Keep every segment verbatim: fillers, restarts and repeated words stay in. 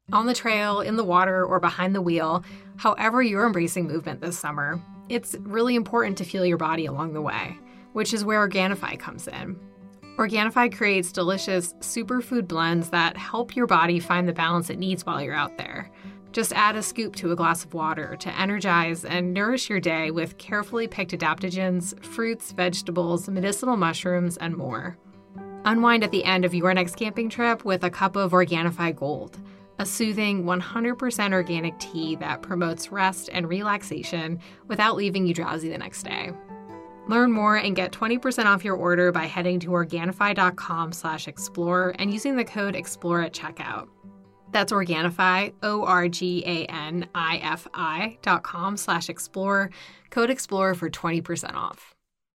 On the trail, in the water, or behind the wheel, however you're embracing movement this summer, it's really important to feel your body along the way, which is where Organifi comes in. Organifi creates delicious superfood blends that help your body find the balance it needs while you're out there. Just add a scoop to a glass of water to energize and nourish your day with carefully picked adaptogens, fruits, vegetables, medicinal mushrooms, and more. Unwind at the end of your next camping trip with a cup of Organifi Gold, a soothing one hundred percent organic tea that promotes rest and relaxation without leaving you drowsy the next day. Learn more and get twenty percent off your order by heading to Organifi.com slash explore and using the code EXPLORE at checkout. That's Organifi, O-R-G-A-N-I-F-I dot com slash explore, code EXPLORE for twenty percent off.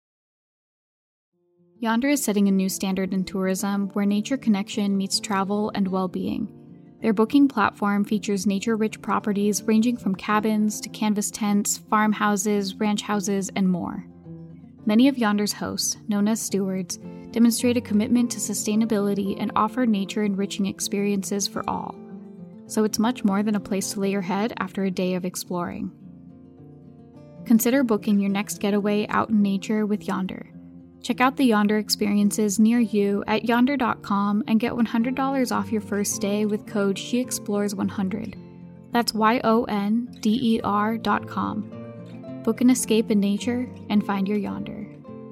Yonder is setting a new standard in tourism where nature connection meets travel and well-being. Their booking platform features nature-rich properties ranging from cabins to canvas tents, farmhouses, ranch houses, and more. Many of Yonder's hosts, known as stewards, demonstrate a commitment to sustainability and offer nature-enriching experiences for all. So it's much more than a place to lay your head after a day of exploring. Consider booking your next getaway out in nature with Yonder. Check out the Yonder experiences near you at yonder dot com and get one hundred dollars off your first stay with code she explores one hundred. That's Y O N D E R dot com. Book an escape in nature and find your Yonder.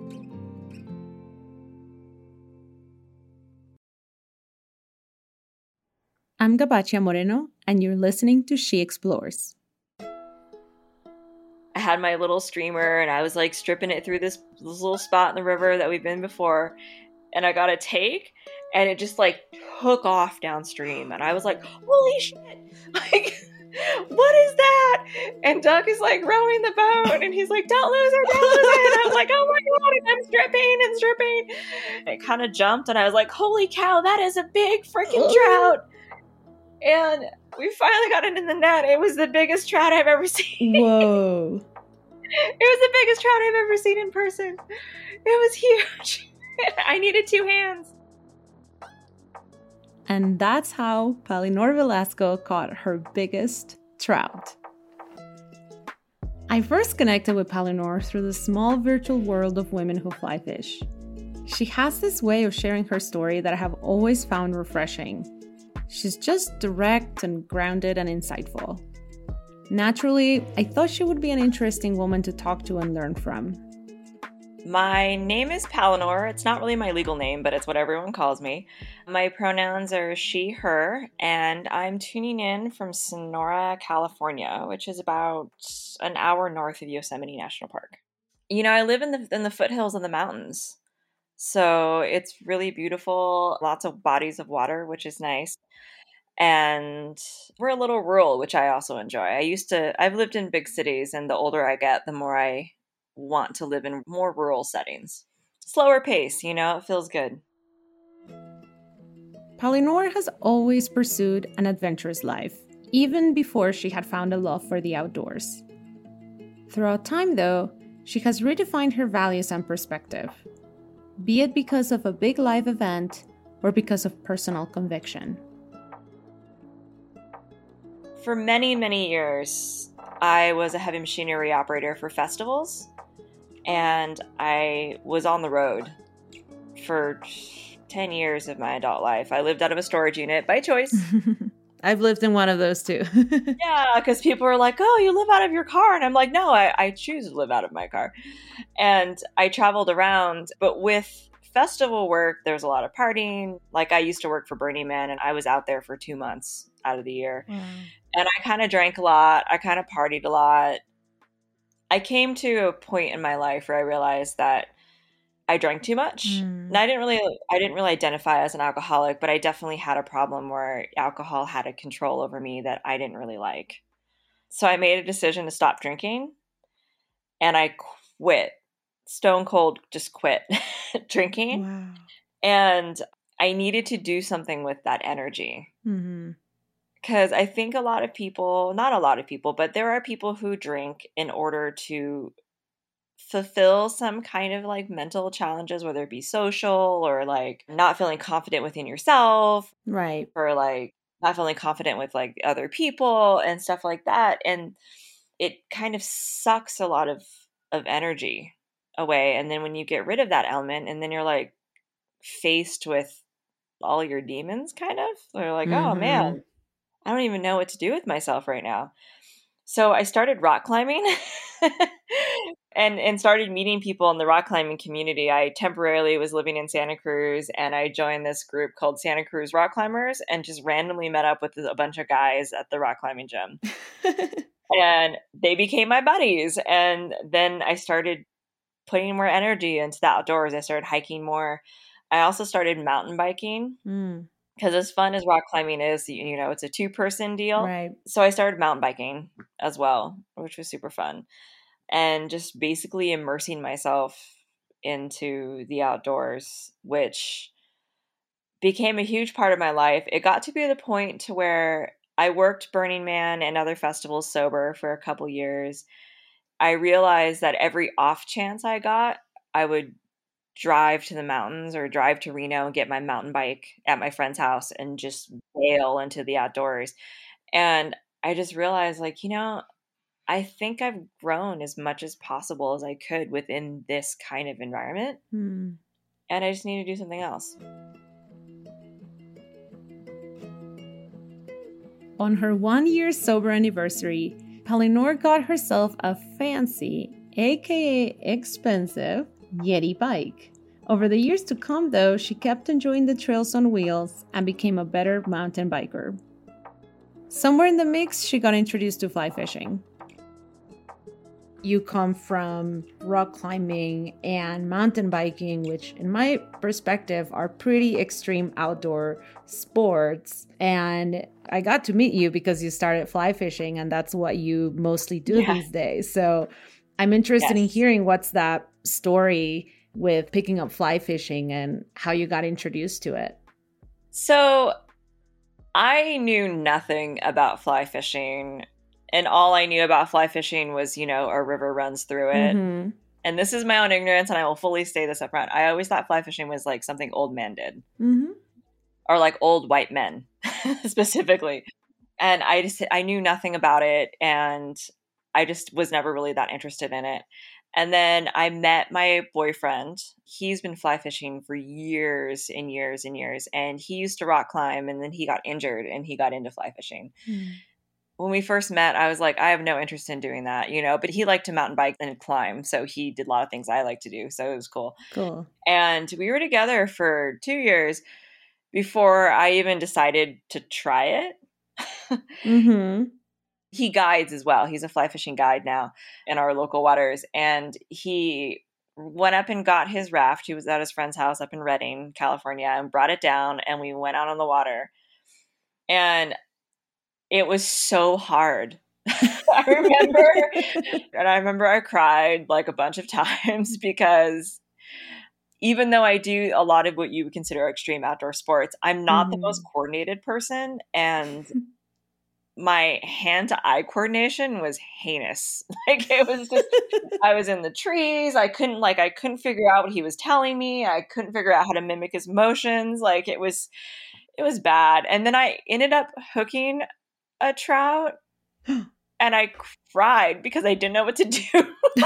I'm Gabacha Moreno, and you're listening to She Explores. I had my little streamer and I was like stripping it through this, this little spot in the river that we've been before, and I got a take and it just like took off downstream and I was like, holy shit, like what is that? And Doug is like rowing the boat and he's like, don't lose it, don't lose it. And I was like, oh my god, and I'm stripping and stripping. And it kind of jumped and I was like, holy cow, that is a big freaking trout. And we finally got it in the net. It was the biggest trout I've ever seen. Whoa. It was the biggest trout I've ever seen in person. It was huge. I needed two hands. And that's how Palinor Velasco caught her biggest trout. I first connected with Palinor through the small virtual world of women who fly fish. She has this way of sharing her story that I have always found refreshing. She's just direct and grounded and insightful. Naturally, I thought she would be an interesting woman to talk to and learn from. My name is Palinor. It's not really my legal name, but it's what everyone calls me. My pronouns are she, her, and I'm tuning in from Sonora, California, which is about an hour north of Yosemite National Park. You know, I live in the in the foothills of the mountains, so it's really beautiful, lots of bodies of water, which is nice. And we're a little rural, which I also enjoy. I used to, I've lived in big cities, and the older I get, the more I want to live in more rural settings. Slower pace, you know, it feels good. Palinor has always pursued an adventurous life, even before she had found a love for the outdoors. Throughout time, though, she has redefined her values and perspective, be it because of a big life event or because of personal conviction. For many, many years, I was a heavy machinery operator for festivals, and I was on the road for ten years of my adult life. I lived out of a storage unit by choice. I've lived in one of those too. Yeah, because people are like, oh, you live out of your car. And I'm like, no, I, I choose to live out of my car. And I traveled around, but with festival work, there's a lot of partying. Like I used to work for Burning Man, and I was out there for two months out of the year. Wow. And I kind of drank a lot. I kind of partied a lot. I came to a point in my life where I realized that I drank too much. Mm. And I didn't really, I didn't really identify as an alcoholic, but I definitely had a problem where alcohol had a control over me that I didn't really like. So I made a decision to stop drinking, and I quit. Stone cold, just quit drinking. Wow. And I needed to do something with that energy. Mm-hmm. Because I think a lot of people, not a lot of people, but there are people who drink in order to fulfill some kind of like mental challenges, whether it be social or like not feeling confident within yourself. Right. Or like not feeling confident with like other people and stuff like that. And it kind of sucks a lot of, of energy away. And then when you get rid of that element and then you're like faced with all your demons kind of, they're like, Mm-hmm. oh man, I don't even know what to do with myself right now. So I started rock climbing and, and started meeting people in the rock climbing community. I temporarily was living in Santa Cruz and I joined this group called Santa Cruz Rock Climbers and just randomly met up with a bunch of guys at the rock climbing gym. And they became my buddies. And then I started putting more energy into the outdoors. I started hiking more. I also started mountain biking. Mm. Because as fun as rock climbing is, you know, it's a two-person deal. Right. So I started mountain biking as well, which was super fun. And just basically immersing myself into the outdoors, which became a huge part of my life. It got to be the point to where I worked Burning Man and other festivals sober for a couple years. I realized that every off chance I got, I would drive to the mountains or drive to Reno and get my mountain bike at my friend's house and just bail into the outdoors. And I just realized, like, you know, I think I've grown as much as possible as I could within this kind of environment. Mm. And I just need to do something else. On her one year sober anniversary, Palinor got herself a fancy, aka expensive, Yeti bike. Over the years to come, though, she kept enjoying the trails on wheels and became a better mountain biker. Somewhere in the mix, she got introduced to fly fishing. You come from rock climbing and mountain biking, which in my perspective are pretty extreme outdoor sports. And I got to meet you because you started fly fishing and that's what you mostly do yeah. these days. So I'm interested yes. in hearing what's that story with picking up fly fishing and how you got introduced to it. So I knew nothing about fly fishing. And all I knew about fly fishing was, you know, a river runs through it. Mm-hmm. And this is my own ignorance, and I will fully say this up front. I always thought fly fishing was like something old men did. Mm-hmm. Or like old white men, specifically. And I just, I knew nothing about it. And I just was never really that interested in it. And then I met my boyfriend. He's been fly fishing for years and years and years. And he used to rock climb, and then he got injured, and he got into fly fishing. Mm. When we first met, I was like, I have no interest in doing that, you know, but he liked to mountain bike and climb. So he did a lot of things I like to do. So it was cool. Cool. And we were together for two years before I even decided to try it. mm-hmm. He guides as well. He's a fly fishing guide now in our local waters. And he went up and got his raft. He was at his friend's house up in Redding, California, and brought it down. And we went out on the water. And it was so hard. I remember, and I remember I cried like a bunch of times because even though I do a lot of what you would consider extreme outdoor sports, I'm not mm-hmm. the most coordinated person. And my hand-to-eye coordination was heinous. Like it was just, I was in the trees. I couldn't like, I couldn't figure out what he was telling me. I couldn't figure out how to mimic his motions. Like it was, it was bad. And then I ended up hooking a trout and I cried because I didn't know what to do. I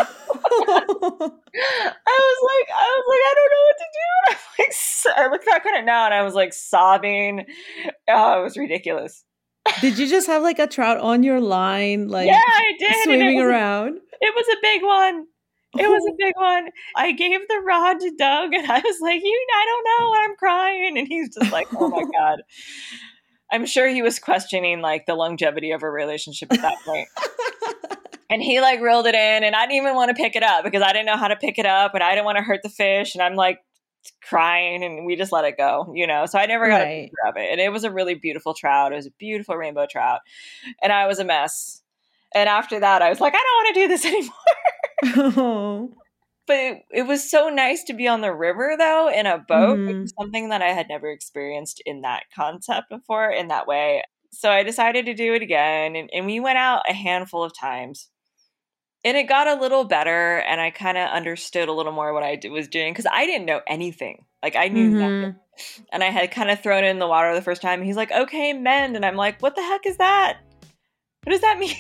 was like, I was like, I don't know what to do. And I'm like, I look back on it now and I was like sobbing. Oh, it was ridiculous. Did you just have like a trout on your line? Like yeah, I did. Swimming it was, around? It was a big one. It was a big one. I gave the rod to Doug and I was like, you, I don't know. I'm crying. And he's just like, oh my God. I'm sure he was questioning like the longevity of our relationship at that point. And he like reeled it in and I didn't even want to pick it up because I didn't know how to pick it up and I didn't want to hurt the fish. And I'm like crying and we just let it go, you know? So I never got right. a picture of it. And it was a really beautiful trout. It was a beautiful rainbow trout. And I was a mess. And after that, I was like, I don't want to do this anymore. Oh. But it, it was so nice to be on the river, though, in a boat. Mm-hmm. It was something that I had never experienced in that concept before, in that way. So I decided to do it again. And, and we went out a handful of times. And it got a little better. And I kind of understood a little more what I d- was doing. Because I didn't know anything. Like, I knew mm-hmm. nothing. And I had kind of thrown it in the water the first time. He's like, okay, mend. And I'm like, what the heck is that? What does that mean?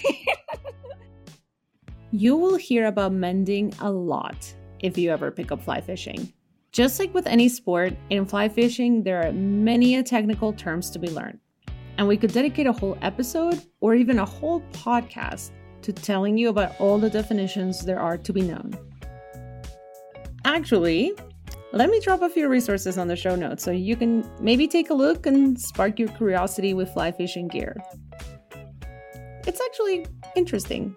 You will hear about mending a lot if you ever pick up fly fishing. Just like with any sport, in fly fishing, there are many technical terms to be learned. And we could dedicate a whole episode or even a whole podcast to telling you about all the definitions there are to be known. Actually, let me drop a few resources on the show notes so you can maybe take a look and spark your curiosity with fly fishing gear. It's actually interesting.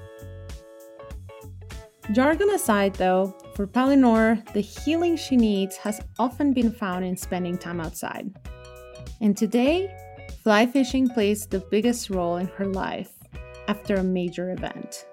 Jargon aside though, for Palinor, the healing she needs has often been found in spending time outside. And today, fly fishing plays the biggest role in her life after a major event.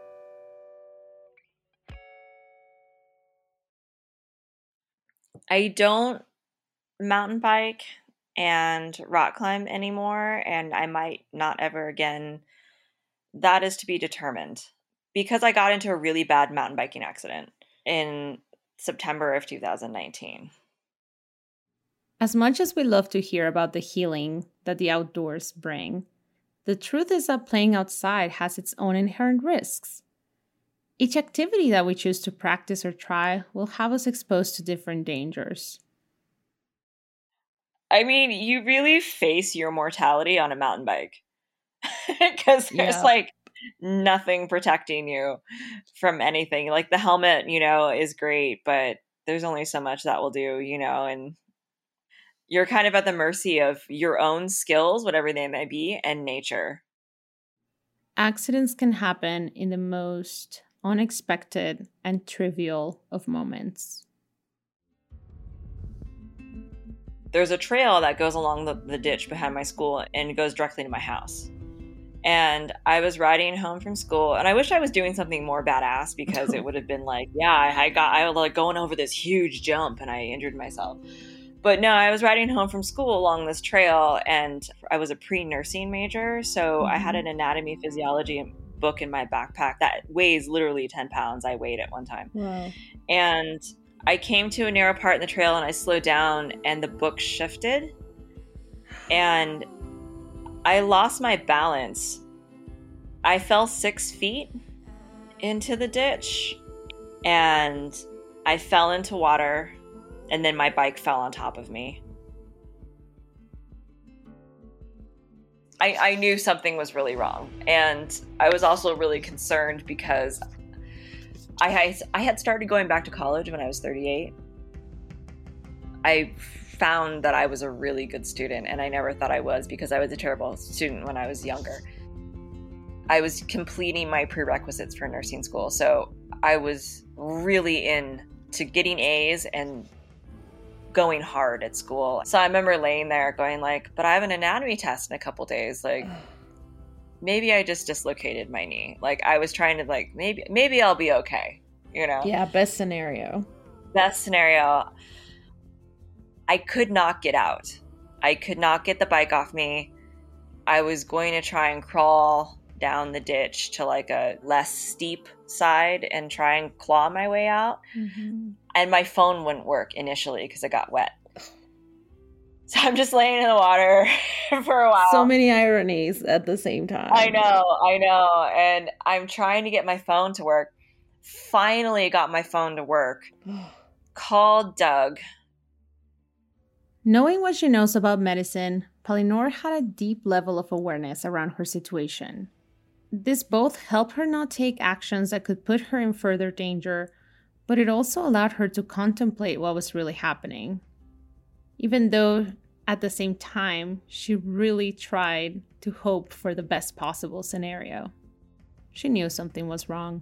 I don't mountain bike and rock climb anymore, and I might not ever again. That is to be determined. Because I got into a really bad mountain biking accident in September of two thousand nineteen. As much as we love to hear about the healing that the outdoors bring, the truth is that playing outside has its own inherent risks. Each activity that we choose to practice or try will have us exposed to different dangers. I mean, you really face your mortality on a mountain bike. Because there's Yeah. like nothing protecting you from anything. Like the helmet, you know, is great, but there's only so much that will do, you know, and you're kind of at the mercy of your own skills, whatever they may be, and nature. Accidents can happen in the most unexpected and trivial of moments. There's a trail that goes along the, the ditch behind my school and it goes directly to my house. And I was riding home from school, and I wish I was doing something more badass because it would have been like, yeah, I, I got, I was like going over this huge jump and I injured myself. But no, I was riding home from school along this trail, and I was a pre-nursing major. So mm-hmm. I had an anatomy physiology book in my backpack that weighs literally ten pounds. I weighed at one time. Wow. And I came to a narrow part in the trail and I slowed down and the book shifted. And I lost my balance. I fell six feet into the ditch and I fell into water, and then my bike fell on top of me. I, I knew something was really wrong, and I was also really concerned because I, I, I had started going back to college when I was thirty-eight. I found that I was a really good student, and I never thought I was because I was a terrible student when I was younger. I was completing my prerequisites for nursing school, so I was really into getting A's and going hard at school. So I remember laying there going like, but I have an anatomy test in a couple days. Like, maybe I just dislocated my knee. Like, I was trying to like, maybe, maybe I'll be okay, you know? Yeah, best scenario. Best scenario. I could not get out. I could not get the bike off me. I was going to try and crawl down the ditch to like a less steep side and try and claw my way out. Mm-hmm. And my phone wouldn't work initially because it got wet. So I'm just laying in the water for a while. So many ironies at the same time. I know, I know. And I'm trying to get my phone to work. Finally got my phone to work. Called Doug. Knowing what she knows about medicine, Palinor had a deep level of awareness around her situation. This both helped her not take actions that could put her in further danger, but it also allowed her to contemplate what was really happening. Even though, at the same time, she really tried to hope for the best possible scenario. She knew something was wrong.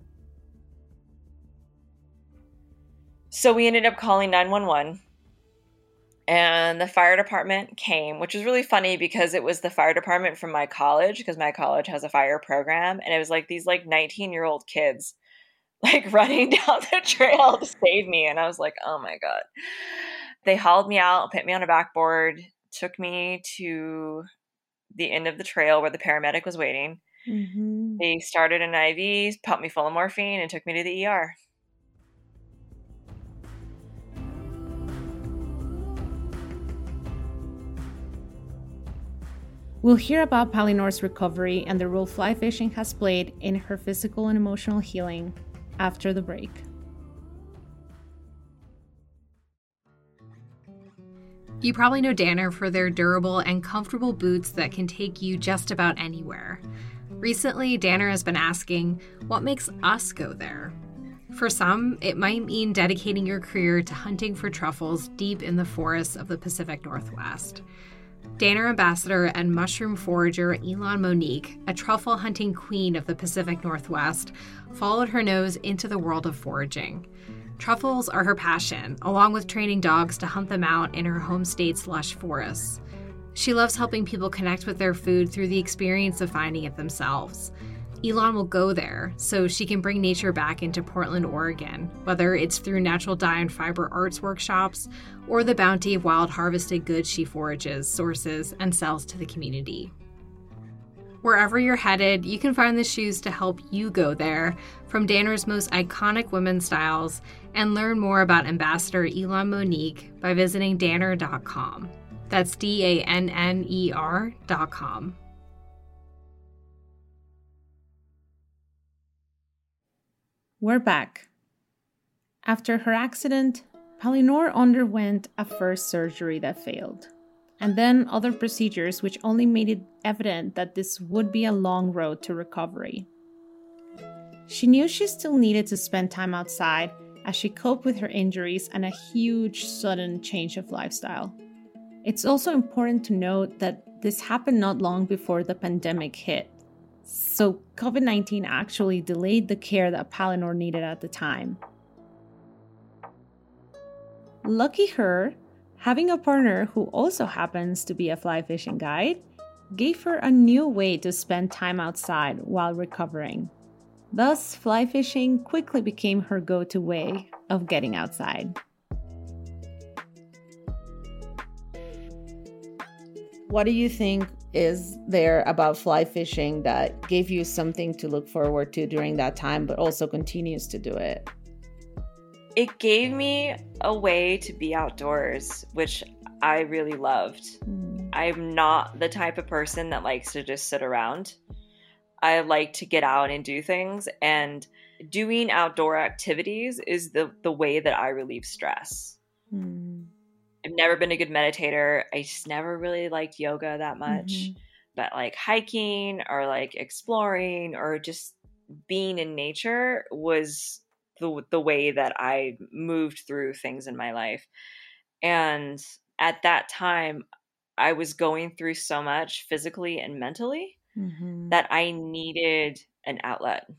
So we ended up calling nine one one. And the fire department came, which was really funny because it was the fire department from my college, because my college has a fire program. And it was like these like nineteen-year-old kids like running down the trail to save me. And I was like, oh my God. They hauled me out, put me on a backboard, took me to the end of the trail where the paramedic was waiting. Mm-hmm. They started an I V, pumped me full of morphine, and took me to the E R. We'll hear about Palinor's recovery and the role fly fishing has played in her physical and emotional healing after the break. You probably know Danner for their durable and comfortable boots that can take you just about anywhere. Recently, Danner has been asking, what makes us go there? For some, it might mean dedicating your career to hunting for truffles deep in the forests of the Pacific Northwest. Danner ambassador and mushroom forager Elon Monique, a truffle hunting queen of the Pacific Northwest, followed her nose into the world of foraging. Truffles are her passion, along with training dogs to hunt them out in her home state's lush forests. She loves helping people connect with their food through the experience of finding it themselves. Elon will go there so she can bring nature back into Portland, Oregon, whether it's through natural dye and fiber arts workshops or the bounty of wild harvested goods she forages, sources, and sells to the community. Wherever you're headed, you can find the shoes to help you go there from Danner's most iconic women's styles and learn more about Ambassador Elon Monique by visiting danner dot com. That's D A N N E R dot com. We're back. After her accident, Palinor underwent a first surgery that failed, and then other procedures which only made it evident that this would be a long road to recovery. She knew she still needed to spend time outside as she coped with her injuries and a huge sudden change of lifestyle. It's also important to note that this happened not long before the pandemic hit. So covid nineteen actually delayed the care that Palinor needed at the time. Lucky her, having a partner who also happens to be a fly fishing guide gave her a new way to spend time outside while recovering. Thus, fly fishing quickly became her go-to way of getting outside. What do you think is there about fly fishing that gave you something to look forward to during that time, but also continues to do it? It gave me a way to be outdoors, which I really loved. Mm. I'm not the type of person that likes to just sit around. I like to get out and do things, and doing outdoor activities is the, the way that I relieve stress. Mm. I've never been a good meditator. I just never really liked yoga that much. Mm-hmm. But like hiking or like exploring or just being in nature was the the way that I moved through things in my life. And at that time, I was going through so much physically and mentally mm-hmm. that I needed an outlet.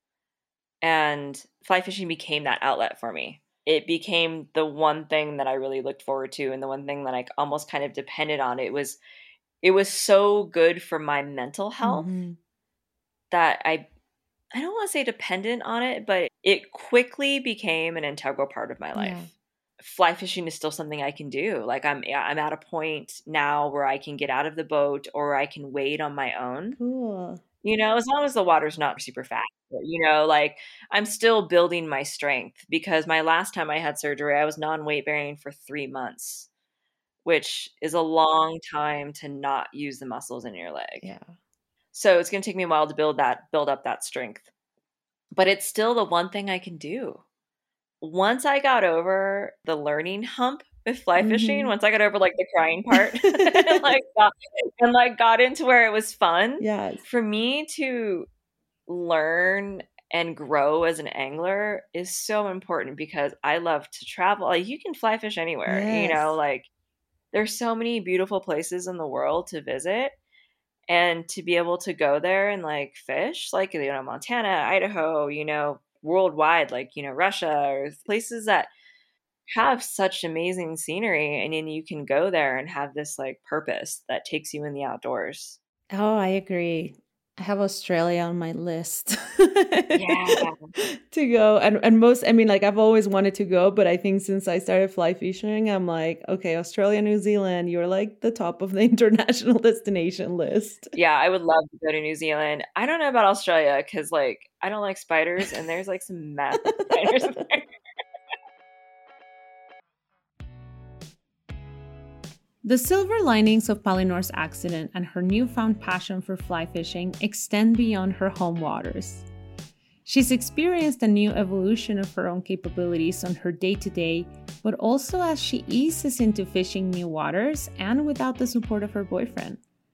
And fly fishing became that outlet for me. It became the one thing that I really looked forward to and the one thing that I almost kind of depended on. It was it was so good for my mental health mm-hmm. that I I don't want to say dependent on it, but it quickly became an integral part of my life. Yeah. Fly fishing is still something I can do. Like I'm I'm at a point now where I can get out of the boat or I can wade on my own. Cool. You know, as long as the water's not super fast. You know, like I'm still building my strength because my last time I had surgery, I was non-weight bearing for three months, which is a long time to not use the muscles in your leg. Yeah. So it's going to take me a while to build that, build up that strength. But it's still the one thing I can do. Once I got over the learning hump with fly fishing, mm-hmm. once I got over like the crying part and like got, and like got into where it was fun. Yes. For me to learn and grow as an angler is so important because I love to travel. Like you can fly fish anywhere, yes. you know, like there's so many beautiful places in the world to visit. And to be able to go there and like fish, like, you know, Montana, Idaho, you know, worldwide, like, you know, Russia or places that have such amazing scenery. And then you can go there and have this like purpose that takes you in the outdoors. Oh, I agree. I have Australia on my list yeah. to go. And and most, I mean, like I've always wanted to go, but I think since I started fly fishing, I'm like, okay, Australia, New Zealand, you're like the top of the international destination list. Yeah, I would love to go to New Zealand. I don't know about Australia because like I don't like spiders and there's like some massive spiders there. The silver linings of Palinor's accident and her newfound passion for fly fishing extend beyond her home waters. She's experienced a new evolution of her own capabilities on her day-to-day, but also as she eases into fishing new waters and without the support of her boyfriend.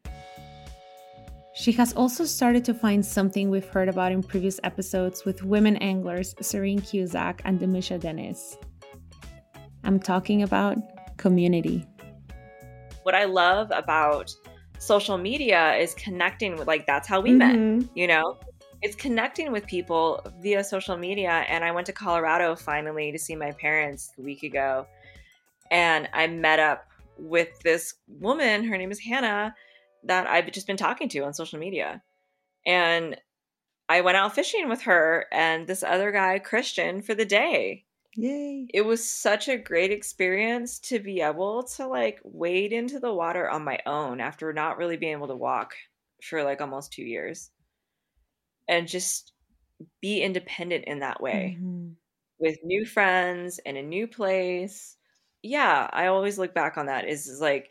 She has also started to find something we've heard about in previous episodes with women anglers Serene Cusack and Demisha Dennis. I'm talking about community. What I love about social media is connecting with, like, that's how we Mm-hmm. met, you know? It's connecting with people via social media. And I went to Colorado finally to see my parents a week ago. And I met up with this woman, her name is Hannah, that I've just been talking to on social media. And I went out fishing with her and this other guy, Christian, for the day. Yay. It was such a great experience to be able to like wade into the water on my own after not really being able to walk for like almost two years and just be independent in that way Mm-hmm. with new friends in a new place. Yeah, I always look back on that is like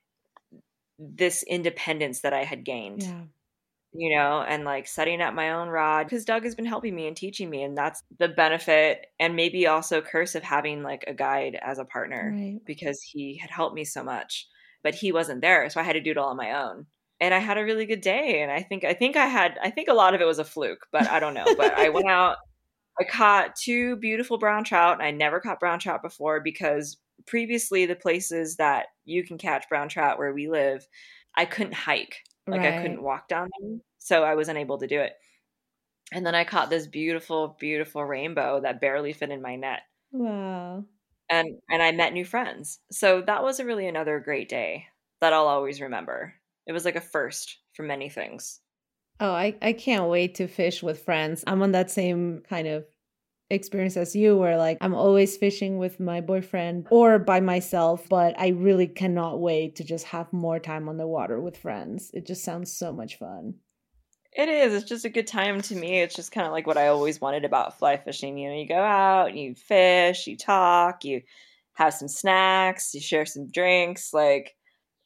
this independence that I had gained. Yeah. You know, and like setting up my own rod because Doug has been helping me and teaching me. And that's the benefit and maybe also curse of having like a guide as a partner Right. because he had helped me so much, but he wasn't there. So I had to do it all on my own. And I had a really good day. And I think, I think I had, I think a lot of it was a fluke, but I don't know. But I went out, I caught two beautiful brown trout. And I never caught brown trout before because previously the places that you can catch brown trout where we live, I couldn't hike. Like Right. I couldn't walk down them, so I wasn't able to do it. And then I caught this beautiful, beautiful rainbow that barely fit in my net. Wow. And and I met new friends. So that was a really another great day that I'll always remember. It was like a first for many things. Oh, I, I can't wait to fish with friends. I'm on that same kind of experience as you where like I'm always fishing with my boyfriend or by myself, but I really cannot wait to just have more time on the water with friends. It just sounds so much fun. It is. It's just a good time to me. It's just kind of like what I always wanted about fly fishing. You know, you go out, you fish, you talk, you have some snacks, you share some drinks. Like,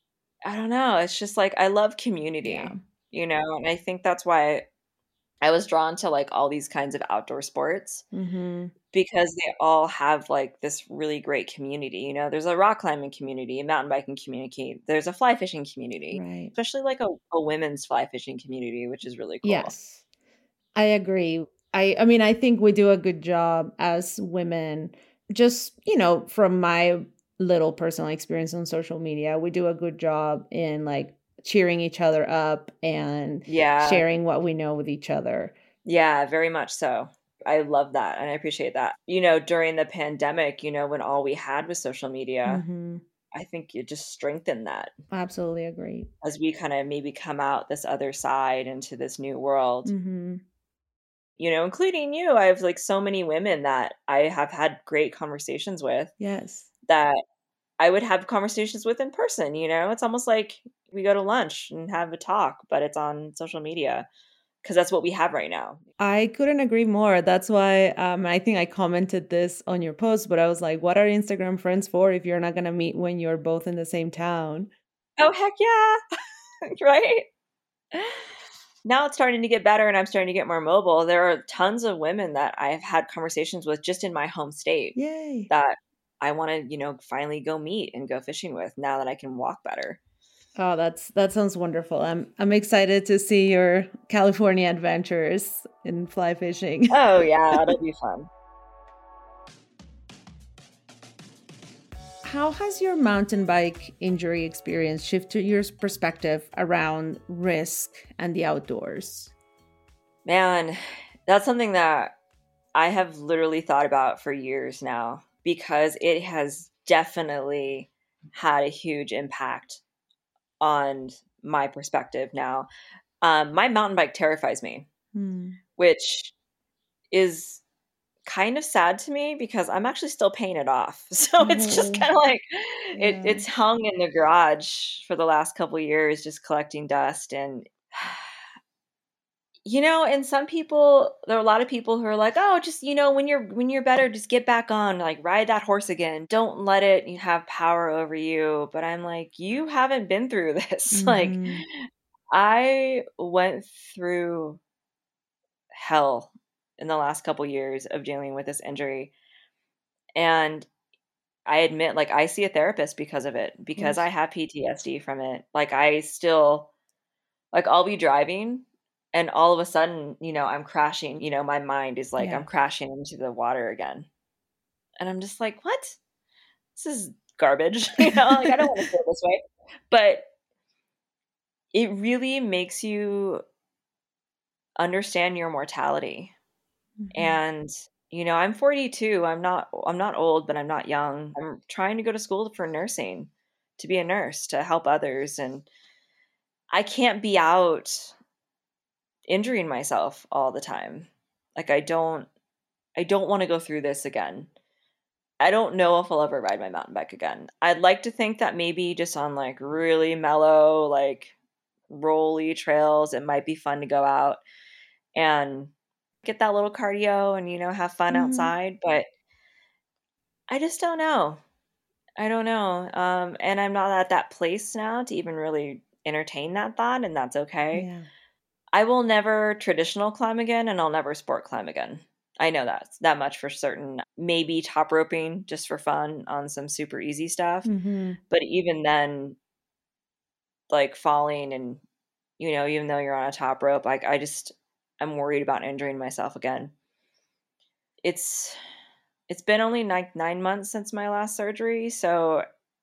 I don't know. It's just like I love community, Yeah. you know, and I think that's why I was drawn to like all these kinds of outdoor sports Mm-hmm. because they all have like this really great community. You know, there's a rock climbing community, a mountain biking community, there's a fly fishing community, Right. especially like a, a women's fly fishing community, which is really cool. Yes, I agree. I, I mean, I think we do a good job as women, just, you know, from my little personal experience on social media, we do a good job in like cheering each other up and Yeah. sharing what we know with each other. Yeah, very much so. I love that and I appreciate that. You know, during the pandemic, you know, when all we had was social media, Mm-hmm. I think it just strengthened that Absolutely agree. as we kind of maybe come out this other side into this new world. Mm-hmm. You know, including you. I have like so many women that I have had great conversations with Yes. that I would have conversations with in person. You know, it's almost like we go to lunch and have a talk, but it's on social media because that's what we have right now. I couldn't agree more. That's why um, I think I commented this on your post, but I was like, what are Instagram friends for if you're not going to meet when you're both in the same town? Oh, heck yeah. Right? Now it's starting to get better and I'm starting to get more mobile. There are tons of women that I've had conversations with just in my home state Yay. that I want to, you know, finally go meet and go fishing with now that I can walk better. Oh, that's that sounds wonderful. I'm I'm excited to see your California adventures in fly fishing. Oh, yeah, that'll be fun. How has your mountain bike injury experience shifted your perspective around risk and the outdoors? Man, that's something that I have literally thought about for years now because it has definitely had a huge impact on my perspective now. Um, my mountain bike terrifies me, Hmm. which is kind of sad to me because I'm actually still paying it off. So it's just Oh, kind of like it, yeah. it's hung in the garage for the last couple of years, just collecting dust. And You know, and some people, there are a lot of people who are like, oh, just, you know, when you're, when you're better, just get back on, like ride that horse again. Don't let it have power over you. But I'm like, you haven't been through this. Mm-hmm. Like I went through hell in the last couple years of dealing with this injury. And I admit, like, I see a therapist because of it, because Yes. I have P T S D from it. Like, I still, like, I'll be driving and all of a sudden, you know, I'm crashing. You know, my mind is like, Yeah. I'm crashing into the water again. And I'm just like, what? This is garbage. You know, like, I don't want to feel this way. But it really makes you understand your mortality. Mm-hmm. And, you know, I'm forty-two. I'm not, I'm not old, but I'm not young. I'm trying to go to school for nursing, to be a nurse, to help others. And I can't be out injuring myself all the time. Like I don't, I don't want to go through this again. I don't know if I'll ever ride my mountain bike again. I'd like to think that maybe just on like really mellow, like rolly trails, it might be fun to go out and get that little cardio and, you know, have fun Mhm. outside. But I just don't know. I don't know. Um, and I'm not at that place now to even really entertain that thought, and that's okay. Yeah. I will never traditional climb again, and I'll never sport climb again. I know that that much for certain. Maybe top roping just for fun on some super easy stuff. Mm-hmm. But even then, like falling and, you know, even though you're on a top rope, like I just, I'm worried about injuring myself again. It's, it's been only like nine months since my last surgery. So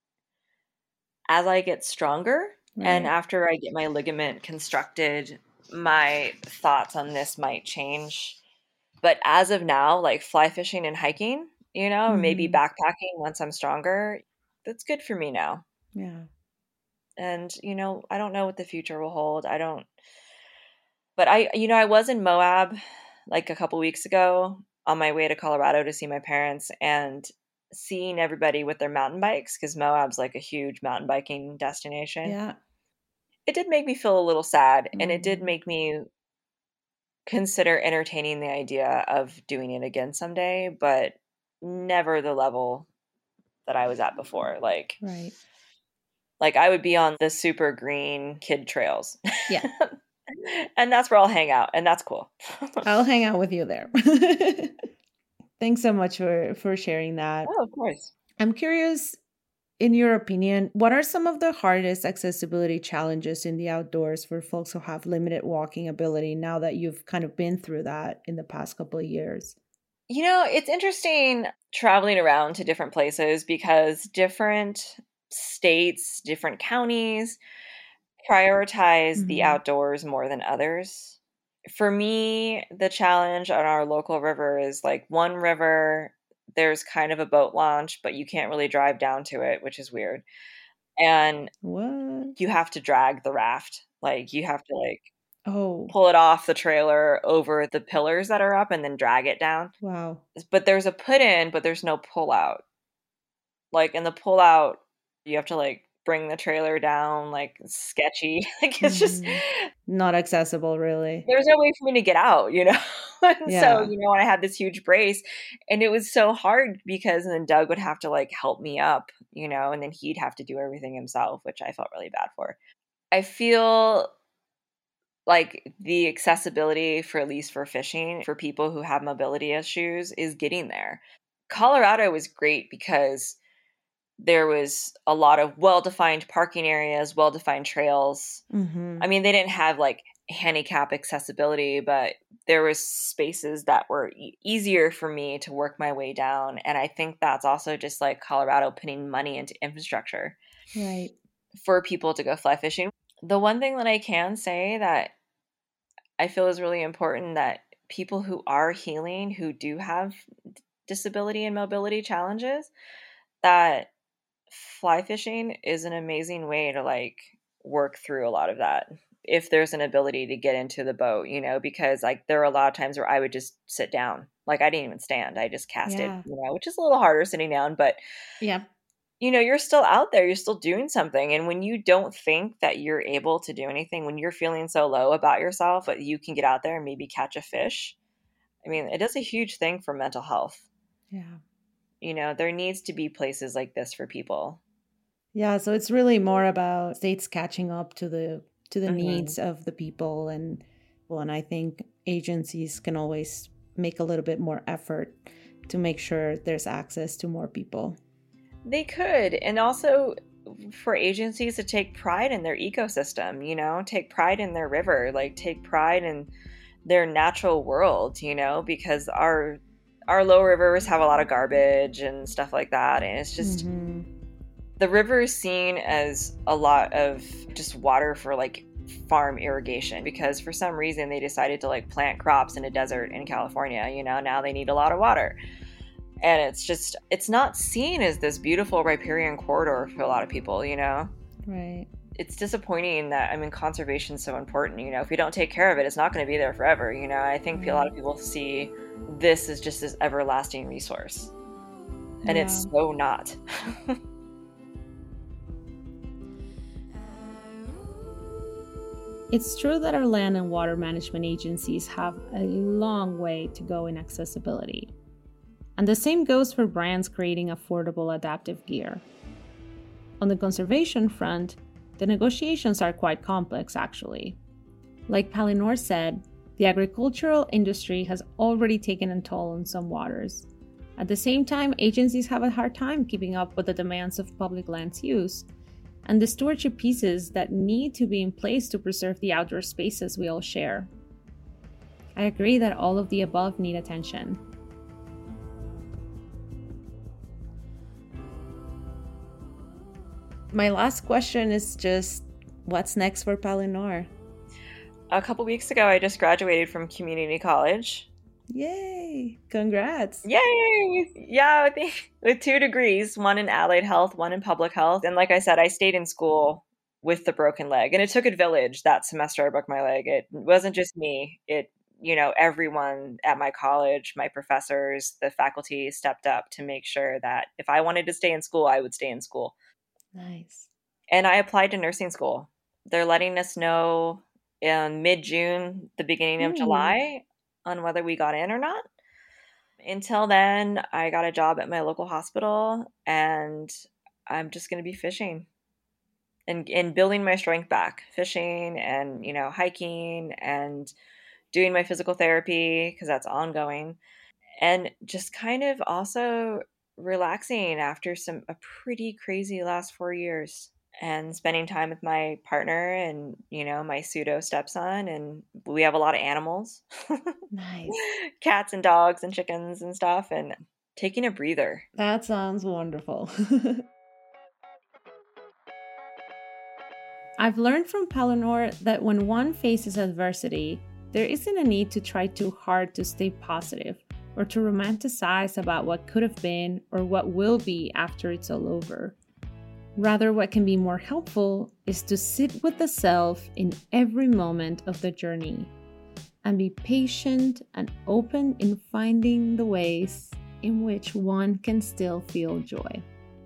as I get stronger and Right. after I get my ligament constructed, my thoughts on this might change. But as of now, like fly fishing and hiking, you know, or maybe Mhm. backpacking once I'm stronger, that's good for me now. Yeah. And, you know, I don't know what the future will hold. I don't, but I, you know, I was in Moab like a couple weeks ago on my way to Colorado to see my parents, and seeing everybody with their mountain bikes, because Moab's like a huge mountain biking destination. Yeah. It did make me feel a little sad, and it did Mhm. make me consider entertaining the idea of doing it again someday, but never the level that I was at before. Like, Right. like I would be on the super green kid trails. Yeah. And that's where I'll hang out, and that's cool. I'll hang out with you there. Thanks so much for for sharing that. Oh, of course. I'm curious, in your opinion, what are some of the hardest accessibility challenges in the outdoors for folks who have limited walking ability now that you've kind of been through that in the past couple of years? You know, it's interesting traveling around to different places because different states, different counties prioritize the Mhm. outdoors more than others. For me, the challenge on our local river is like one river, there's kind of a boat launch, but you can't really drive down to it, which is weird. And What? you have to drag the raft. Like you have to like Oh, pull it off the trailer over the pillars that are up and then drag it down. wow. But there's a put in, but there's no pull out. Like in the pull out, you have to like bring the trailer down, like it's sketchy. Like it's just Mhm. Not accessible, really. there's no way for me to get out, you know? And so, Yeah. you know, I had this huge brace and it was so hard because then Doug would have to like help me up, you know, and then he'd have to do everything himself, which I felt really bad for. I feel like the accessibility for at least for fishing for people who have mobility issues is getting there. Colorado was great because there was a lot of well-defined parking areas, well-defined trails. Mhm. I mean, they didn't have like handicap accessibility, but there was spaces that were e- easier for me to work my way down. And I think that's also just like Colorado putting money into infrastructure Right. for people to go fly fishing. The one thing that I can say that I feel is really important that people who are healing, who do have disability and mobility challenges, that fly fishing is an amazing way to like work through a lot of that. If there's an ability to get into the boat, you know, because like there are a lot of times where I would just sit down. Like I didn't even stand. I just casted, Yeah. you know, which is a little harder sitting down, but Yeah. you know, you're still out there, you're still doing something. And when you don't think that you're able to do anything, when you're feeling so low about yourself, but you can get out there and maybe catch a fish, I mean, it does a huge thing for mental health. Yeah. You know, there needs to be places like this for people. Yeah, so it's really more about states catching up to the to the Mhm. needs of the people, and well, and I think agencies can always make a little bit more effort to make sure there's access to more people. They could. And also for agencies to take pride in their ecosystem, you know, take pride in their river, like take pride in their natural world, you know, because our our low rivers have a lot of garbage and stuff like that. And it's just Mhm. the river is seen as a lot of just water for like farm irrigation, because for some reason they decided to like plant crops in a desert in California. You know, now they need a lot of water. And it's just, it's not seen as this beautiful riparian corridor for a lot of people, you know? Right. It's disappointing that, I mean, conservation is so important. You know, if you don't take care of it, it's not going to be there forever. You know, I think a lot of people see this as just this everlasting resource. And Yeah. it's so not. It's true that our land and water management agencies have a long way to go in accessibility. And the same goes for brands creating affordable adaptive gear. On the conservation front, the negotiations are quite complex, actually. Like Palinor said, the agricultural industry has already taken a toll on some waters. At the same time, agencies have a hard time keeping up with the demands of public lands use and the stewardship pieces that need to be in place to preserve the outdoor spaces we all share. I agree that all of the above need attention. My last question is just, what's next for Palinor? A couple weeks ago, I just graduated from community college. Yay! Congrats! Yay! Yeah, with, with two degrees, one in allied health, one in public health. And like I said, I stayed in school with the broken leg. And it took a village that semester I broke my leg. It wasn't just me. It, you know, everyone at my college, my professors, the faculty stepped up to make sure that if I wanted to stay in school, I would stay in school. Nice. And I applied to nursing school. They're letting us know in mid-June, the beginning of Ooh. July, on whether we got in or not. Until then, I got a job at my local hospital, and I'm just going to be fishing and, and building my strength back. Fishing and, you know, hiking and doing my physical therapy, because that's ongoing. And just kind of also relaxing after some a pretty crazy last four years and spending time with my partner and, you know, my pseudo stepson. And we have a lot of animals, Nice. cats and dogs and chickens and stuff, and taking a breather. That sounds wonderful. I've learned from Palinor that when one faces adversity, there isn't a need to try too hard to stay positive or to romanticize about what could have been or what will be after it's all over. Rather, what can be more helpful is to sit with the self in every moment of the journey and be patient and open in finding the ways in which one can still feel joy.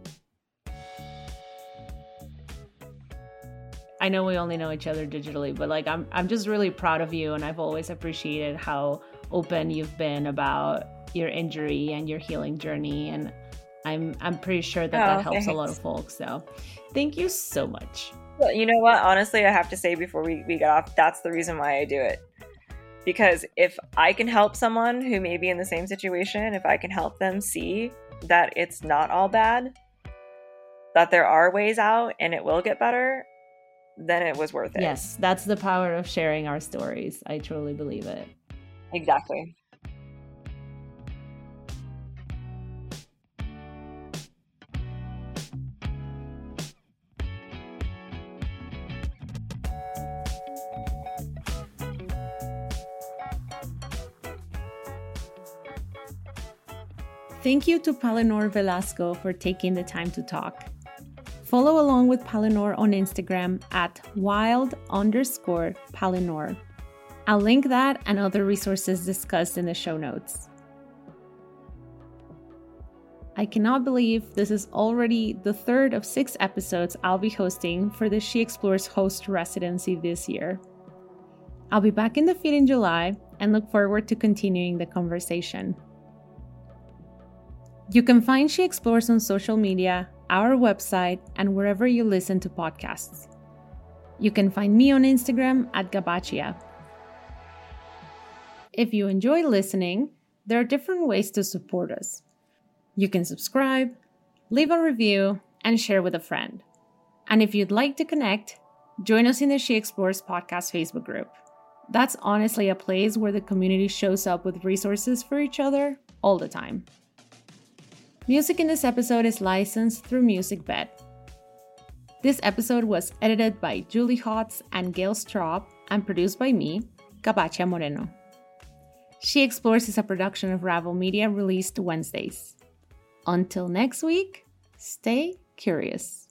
I know we only know each other digitally, but like I'm I'm just really proud of you, and I've always appreciated how open you've been about your injury and your healing journey, and I'm I'm pretty sure that Oh, that helps thanks. a lot of folks. So thank you so much. Well, you know what? Honestly, I have to say before we, we get off, that's the reason why I do it. Because if I can help someone who may be in the same situation, if I can help them see that it's not all bad, that there are ways out and it will get better, then it was worth it. Yes, that's the power of sharing our stories. I truly believe it. Exactly. Thank you to Palinor Velasco for taking the time to talk. Follow along with Palinor on Instagram at wild underscore Palinor. I'll link that and other resources discussed in the show notes. I cannot believe this is already the third of six episodes I'll be hosting for the She Explores host residency this year. I'll be back in the feed in July and look forward to continuing the conversation. You can find She Explores on social media, our website, and wherever you listen to podcasts. You can find me on Instagram at Gabachia. If you enjoy listening, there are different ways to support us. You can subscribe, leave a review, and share with a friend. And if you'd like to connect, join us in the She Explores podcast Facebook group. That's honestly a place where the community shows up with resources for each other all the time. Music in this episode is licensed through MusicBed. This episode was edited by Julie Hotz and Gail Straub and produced by me, Gabachia Moreno. She Explores is a production of Ravel Media released Wednesdays. Until next week, stay curious.